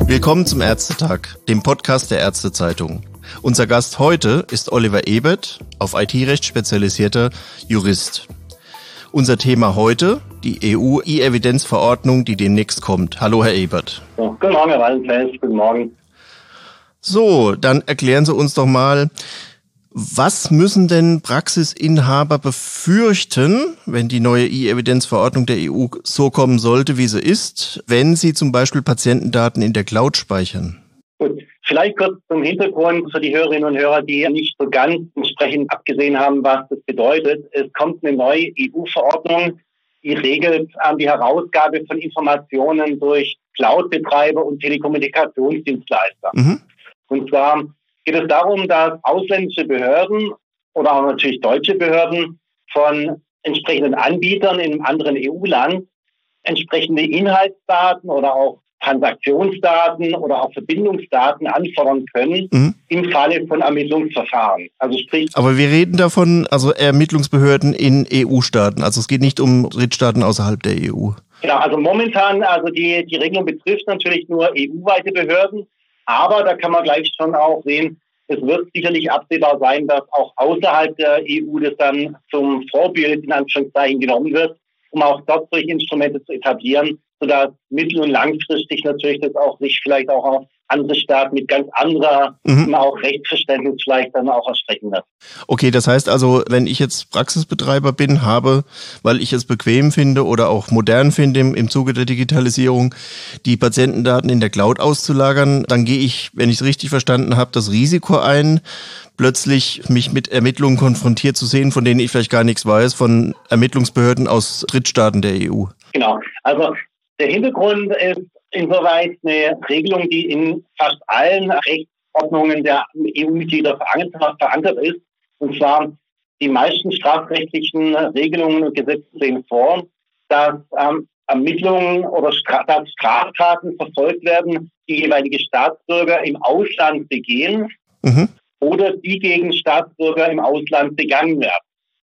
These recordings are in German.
Willkommen zum Ärztetag, dem Podcast der Ärztezeitung. Unser Gast heute ist Oliver Ebert, auf IT-Recht spezialisierter Jurist. Unser Thema heute, die EU-E-Evidenz-Verordnung, die demnächst kommt. Hallo, Herr Ebert. So, guten Morgen, Herr Wallenfels. Guten Morgen. So, dann erklären Sie uns doch mal, was müssen denn Praxisinhaber befürchten, wenn die neue E-Evidenz-Verordnung der EU so kommen sollte, wie sie ist, wenn sie zum Beispiel Patientendaten in der Cloud speichern? Gut, vielleicht kurz zum Hintergrund für die Hörerinnen und Hörer, die nicht so ganz entsprechend abgesehen haben, was das bedeutet. Es kommt eine neue EU-Verordnung, die regelt die Herausgabe von Informationen durch Cloud-Betreiber und Telekommunikationsdienstleister. Und zwar geht es darum, dass ausländische Behörden oder auch natürlich deutsche Behörden von entsprechenden Anbietern in einem anderen EU-Land entsprechende Inhaltsdaten oder auch Transaktionsdaten oder auch Verbindungsdaten anfordern können im Falle von Ermittlungsverfahren. Also sprich. Aber wir reden davon, also Ermittlungsbehörden in EU-Staaten. Also es geht nicht um Drittstaaten außerhalb der EU. Genau, also momentan, also die Regelung betrifft natürlich nur EU-weite Behörden. Aber da kann man gleich schon auch sehen, es wird sicherlich absehbar sein, dass auch außerhalb der EU das dann zum Vorbild in Anführungszeichen genommen wird, um auch dort solche Instrumente zu etablieren, sodass mittel- und langfristig natürlich das auch sich vielleicht auch auf andere Staaten mit ganz anderer auch Rechtsverständnis vielleicht dann auch erstrecken wird. Okay, das heißt also, wenn ich jetzt Praxisbetreiber bin, weil ich es bequem finde oder auch modern finde im Zuge der Digitalisierung, die Patientendaten in der Cloud auszulagern, dann gehe ich, wenn ich es richtig verstanden habe, das Risiko ein, plötzlich mich mit Ermittlungen konfrontiert zu sehen, von denen ich vielleicht gar nichts weiß, von Ermittlungsbehörden aus Drittstaaten der EU. Genau, also der Hintergrund ist insoweit eine Regelung, die in fast allen Rechtsordnungen der EU-Mitglieder verankert ist. Und zwar die meisten strafrechtlichen Regelungen und Gesetze sehen vor, dass Ermittlungen oder dass Straftaten verfolgt werden, die jeweilige Staatsbürger im Ausland begehen oder die gegen Staatsbürger im Ausland begangen werden.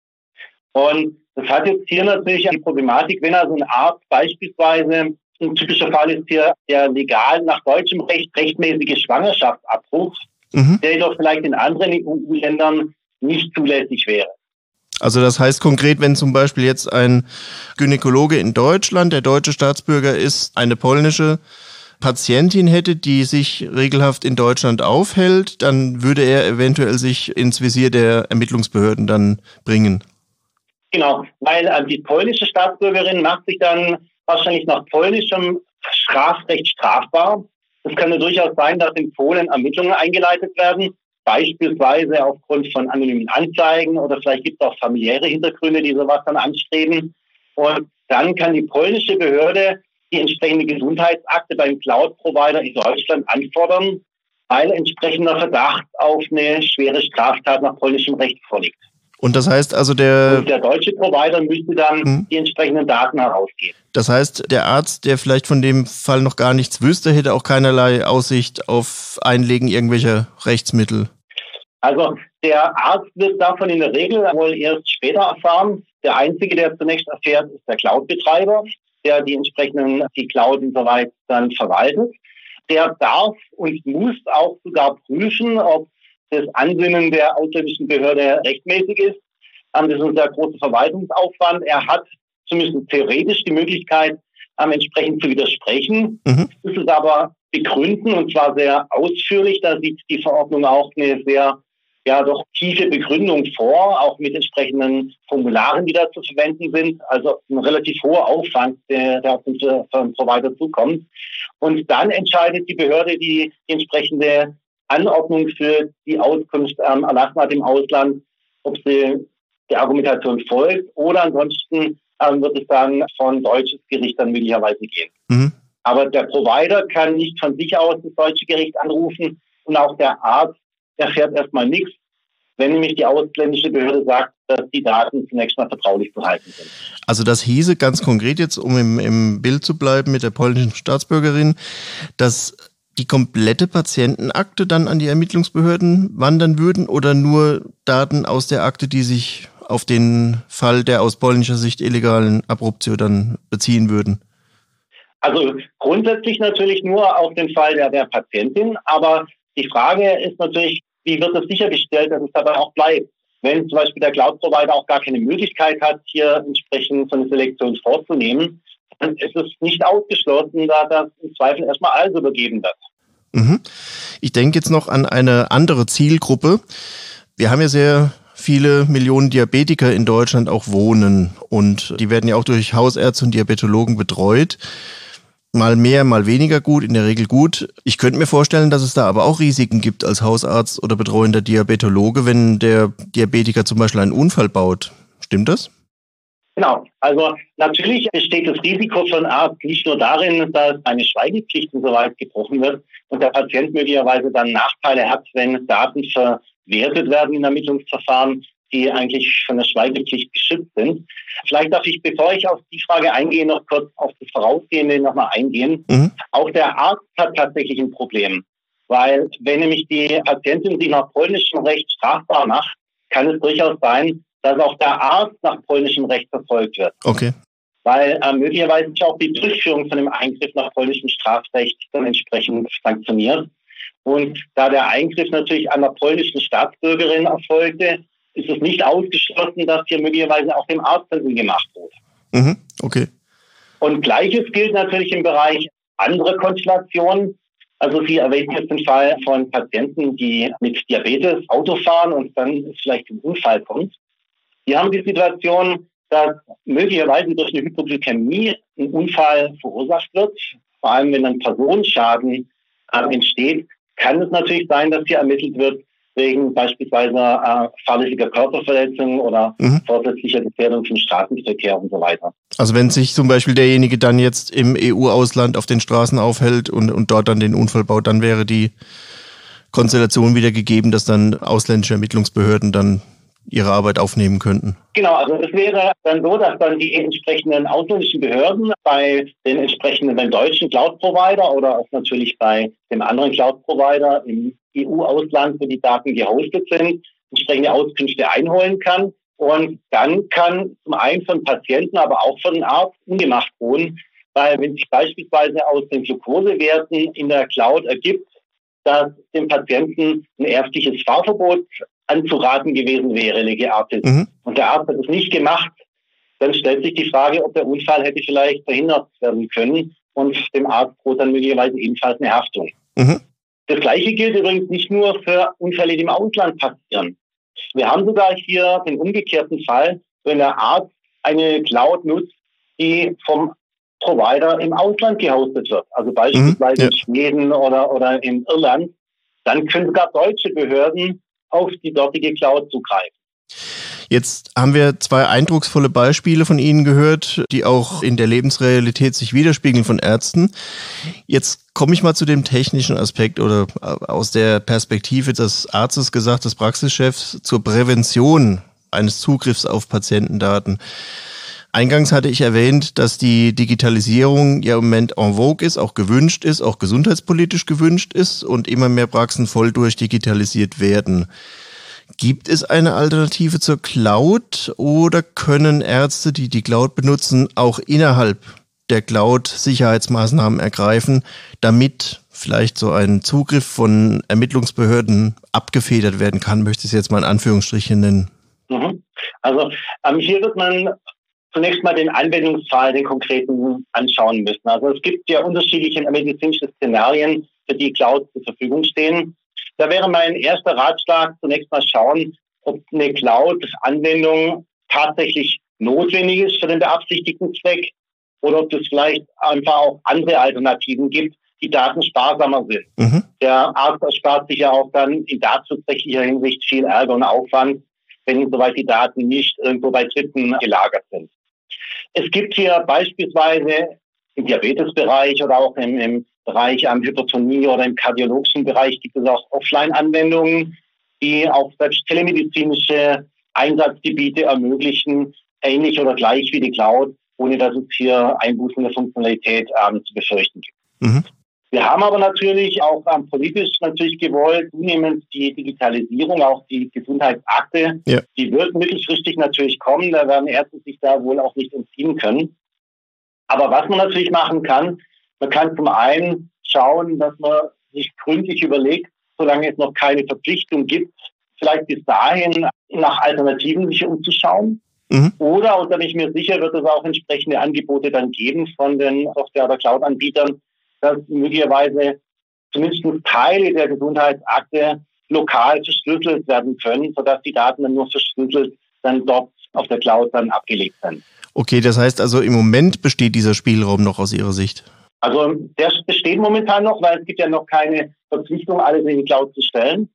Und das hat jetzt hier natürlich eine Problematik, wenn also ein Arzt beispielsweise, ein typischer Fall ist hier der legal nach deutschem Recht rechtmäßige Schwangerschaftsabbruch, der jedoch vielleicht in anderen EU-Ländern nicht zulässig wäre. Also das heißt konkret, wenn zum Beispiel jetzt ein Gynäkologe in Deutschland, der deutsche Staatsbürger ist, eine polnische Patientin hätte, die sich regelhaft in Deutschland aufhält, dann würde er eventuell sich ins Visier der Ermittlungsbehörden dann bringen. Genau, weil die polnische Staatsbürgerin macht sich dann wahrscheinlich nach polnischem Strafrecht strafbar. Es kann ja durchaus sein, dass in Polen Ermittlungen eingeleitet werden, beispielsweise aufgrund von anonymen Anzeigen oder vielleicht gibt es auch familiäre Hintergründe, die sowas dann anstreben. Und dann kann die polnische Behörde die entsprechende Gesundheitsakte beim Cloud-Provider in Deutschland anfordern, weil entsprechender Verdacht auf eine schwere Straftat nach polnischem Recht vorliegt. Und das heißt also der deutsche Provider müsste dann die entsprechenden Daten herausgeben. Das heißt, der Arzt, der vielleicht von dem Fall noch gar nichts wüsste, hätte auch keinerlei Aussicht auf Einlegen irgendwelcher Rechtsmittel. Also der Arzt wird davon in der Regel wohl erst später erfahren. Der Einzige, der zunächst erfährt, ist der Cloud-Betreiber, der die Cloud insoweit dann verwaltet. Der darf und muss auch sogar prüfen, ob das Ansinnen der ausländischen Behörde rechtmäßig ist. Das ist ein sehr großer Verwaltungsaufwand. Er hat zumindest theoretisch die Möglichkeit, entsprechend zu widersprechen. Muss es aber begründen und zwar sehr ausführlich. Da sieht die Verordnung auch eine sehr doch tiefe Begründung vor, auch mit entsprechenden Formularen, die da zu verwenden sind. Also ein relativ hoher Aufwand, der auf den Provider zukommt. Und dann entscheidet die Behörde die entsprechende Anordnung für die Auskunft erlassen hat im Ausland, ob sie der Argumentation folgt oder ansonsten wird es dann von deutsches Gericht dann möglicherweise gehen. Aber der Provider kann nicht von sich aus das deutsche Gericht anrufen und auch der Arzt erfährt erstmal nichts, wenn nämlich die ausländische Behörde sagt, dass die Daten zunächst mal vertraulich zu halten sind. Also das hieße ganz konkret jetzt, um im Bild zu bleiben mit der polnischen Staatsbürgerin, dass die komplette Patientenakte dann an die Ermittlungsbehörden wandern würden oder nur Daten aus der Akte, die sich auf den Fall der aus polnischer Sicht illegalen Abruptio dann beziehen würden? Also grundsätzlich natürlich nur auf den Fall der Patientin, aber die Frage ist natürlich, wie wird es sichergestellt, dass es dabei auch bleibt? Wenn zum Beispiel der Cloud-Provider auch gar keine Möglichkeit hat, hier entsprechend so eine Selektion vorzunehmen, dann ist es nicht ausgeschlossen, da das im Zweifel erstmal alles übergeben wird. Mhm. Ich denke jetzt noch an eine andere Zielgruppe. Wir haben ja sehr viele Millionen Diabetiker in Deutschland auch wohnen und die werden ja auch durch Hausärzte und Diabetologen betreut. Mal mehr, mal weniger gut, in der Regel gut. Ich könnte mir vorstellen, dass es da aber auch Risiken gibt als Hausarzt oder betreuender Diabetologe, wenn der Diabetiker zum Beispiel einen Unfall baut. Stimmt das? Genau. Also natürlich besteht das Risiko für einen Arzt nicht nur darin, dass eine Schweigepflicht insoweit gebrochen wird und der Patient möglicherweise dann Nachteile hat, wenn Daten verwertet werden in Ermittlungsverfahren, die eigentlich von der Schweigepflicht geschützt sind. Vielleicht darf ich, bevor ich auf die Frage eingehe, noch kurz auf das Vorausgehende nochmal eingehen. Auch der Arzt hat tatsächlich ein Problem, weil wenn nämlich die Patientin sich nach polnischem Recht strafbar macht, kann es durchaus sein, dass auch der Arzt nach polnischem Recht verfolgt wird. Okay. Weil möglicherweise auch die Durchführung von dem Eingriff nach polnischem Strafrecht dann entsprechend sanktioniert. Und da der Eingriff natürlich an der polnischen Staatsbürgerin erfolgte, ist es nicht ausgeschlossen, dass hier möglicherweise auch dem Arzt dann gemacht wurde. Okay. Und Gleiches gilt natürlich im Bereich andere Konstellationen. Also Sie erwähnten jetzt den Fall von Patienten, die mit Diabetes Auto fahren und dann vielleicht zum Unfall kommt. Die haben die Situation, dass möglicherweise durch eine Hypoglykämie ein Unfall verursacht wird. Vor allem, wenn dann Personenschaden entsteht, kann es natürlich sein, dass hier ermittelt wird wegen beispielsweise fahrlässiger Körperverletzung oder vorsätzlicher Gefährdung vom Straßenverkehr und so weiter. Also wenn sich zum Beispiel derjenige dann jetzt im EU-Ausland auf den Straßen aufhält und dort dann den Unfall baut, dann wäre die Konstellation wieder gegeben, dass dann ausländische Ermittlungsbehörden dann ihre Arbeit aufnehmen könnten. Genau, also es wäre dann so, dass dann die entsprechenden ausländischen Behörden bei den entsprechenden, beim deutschen Cloud-Provider oder auch natürlich bei dem anderen Cloud-Provider im EU-Ausland, wo die Daten gehostet sind, entsprechende Auskünfte einholen kann. Und dann kann zum einen von Patienten, aber auch von den Arzt ungemacht wohnen, weil wenn sich beispielsweise aus den Glukosewerten in der Cloud ergibt, dass dem Patienten ein ärztliches Fahrverbot anzuraten gewesen wäre, lege Artis. Und der Arzt hat es nicht gemacht, dann stellt sich die Frage, ob der Unfall hätte vielleicht verhindert werden können und dem Arzt droht dann möglicherweise ebenfalls eine Haftung. Das Gleiche gilt übrigens nicht nur für Unfälle, die im Ausland passieren. Wir haben sogar hier den umgekehrten Fall, wenn der Arzt eine Cloud nutzt, die vom Provider im Ausland gehostet wird, also beispielsweise in Schweden oder in Irland, dann können sogar deutsche Behörden auf die dortige Cloud zugreifen. Jetzt haben wir zwei eindrucksvolle Beispiele von Ihnen gehört, die auch in der Lebensrealität sich widerspiegeln von Ärzten. Jetzt komme ich mal zu dem technischen Aspekt oder aus der Perspektive des Arztes gesagt, des Praxischefs zur Prävention eines Zugriffs auf Patientendaten. Eingangs hatte ich erwähnt, dass die Digitalisierung ja im Moment en vogue ist, auch gewünscht ist, auch gesundheitspolitisch gewünscht ist und immer mehr Praxen voll durchdigitalisiert werden. Gibt es eine Alternative zur Cloud oder können Ärzte, die die Cloud benutzen, auch innerhalb der Cloud Sicherheitsmaßnahmen ergreifen, damit vielleicht so ein Zugriff von Ermittlungsbehörden abgefedert werden kann, möchte ich es jetzt mal in Anführungsstrichen nennen? Also hier wird man zunächst mal den Anwendungsfall, den konkreten, anschauen müssen. Also es gibt ja unterschiedliche medizinische Szenarien, für die Clouds zur Verfügung stehen. Da wäre mein erster Ratschlag, zunächst mal schauen, ob eine Cloud-Anwendung tatsächlich notwendig ist für den beabsichtigten Zweck oder ob es vielleicht einfach auch andere Alternativen gibt, die datensparsamer sind. Der Arzt erspart sich ja auch dann in datenschutzrechtlicher Hinsicht viel Ärger und Aufwand, wenn soweit die Daten nicht irgendwo bei Dritten gelagert sind. Es gibt hier beispielsweise im Diabetesbereich oder auch im Bereich Hypertonie oder im kardiologischen Bereich gibt es auch Offline-Anwendungen, die auch selbst telemedizinische Einsatzgebiete ermöglichen, ähnlich oder gleich wie die Cloud, ohne dass es hier Einbußen der Funktionalität zu befürchten gibt. Wir haben aber natürlich auch politisch natürlich gewollt, zunehmend die Digitalisierung, auch die Gesundheitsakte, die wird mittelfristig natürlich kommen, da werden Ärzte sich da wohl auch nicht entziehen können. Aber was man natürlich machen kann, Man kann zum einen schauen, dass man sich gründlich überlegt, solange es noch keine Verpflichtung gibt, vielleicht bis dahin nach Alternativen sich umzuschauen. Oder, und da bin ich mir sicher, wird es auch entsprechende Angebote dann geben von den Software- oder Cloud-Anbietern, dass möglicherweise zumindest Teile der Gesundheitsakte lokal verschlüsselt werden können, sodass die Daten dann nur verschlüsselt dann dort auf der Cloud dann abgelegt sind. Okay, das heißt also im Moment besteht dieser Spielraum noch aus Ihrer Sicht? Also der besteht momentan noch, weil es gibt ja noch keine Verpflichtung, alles in die Cloud zu stellen.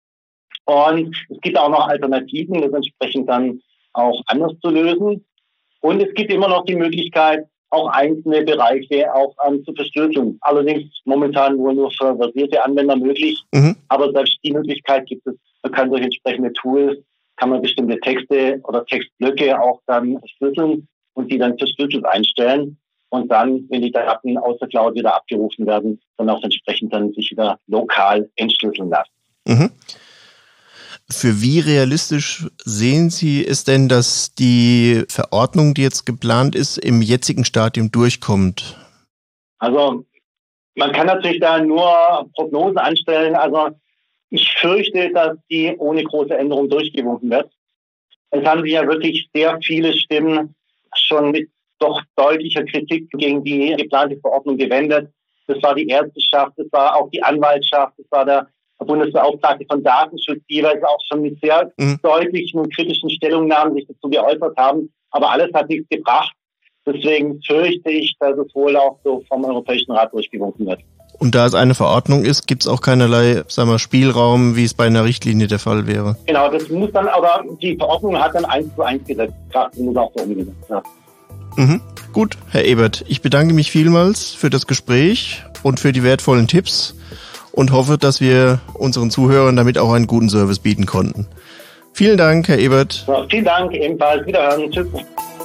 Und es gibt auch noch Alternativen, das entsprechend dann auch anders zu lösen. Und es gibt immer noch die Möglichkeit, auch einzelne Bereiche auch zu verschlüsseln. Allerdings momentan wohl nur für versierte Anwender möglich. Aber selbst die Möglichkeit gibt es. Man kann durch entsprechende Tools, kann man bestimmte Texte oder Textblöcke auch dann verschlüsseln und die dann verschlüsselt einstellen. Und dann, wenn die Daten aus der Cloud wieder abgerufen werden, dann auch entsprechend dann sich wieder lokal entschlüsseln lassen. Für wie realistisch sehen Sie es denn, dass die Verordnung, die jetzt geplant ist, im jetzigen Stadium durchkommt? Also man kann natürlich da nur Prognosen anstellen. Also ich fürchte, dass die ohne große Änderung durchgewunken wird. Es haben sich ja wirklich sehr viele Stimmen schon mit doch deutlicher Kritik gegen die geplante Verordnung gewendet. Das war die Ärzteschaft, das war auch die Anwaltschaft, das war der Bundesbeauftragte von Datenschutz, die jeweils auch schon mit sehr deutlichen und kritischen Stellungnahmen sich dazu geäußert haben. Aber alles hat nichts gebracht. Deswegen fürchte ich, dass es wohl auch so vom Europäischen Rat durchgewunken wird. Und da es eine Verordnung ist, gibt es auch keinerlei, Spielraum, wie es bei einer Richtlinie der Fall wäre. Genau, das muss dann, aber die Verordnung hat dann 1:1 gesetzt. Das muss auch so umgesetzt werden. Gut, Herr Ebert, ich bedanke mich vielmals für das Gespräch und für die wertvollen Tipps und hoffe, dass wir unseren Zuhörern damit auch einen guten Service bieten konnten. Vielen Dank, Herr Ebert. Ja, vielen Dank, ebenfalls. Wiederhören. Tschüss.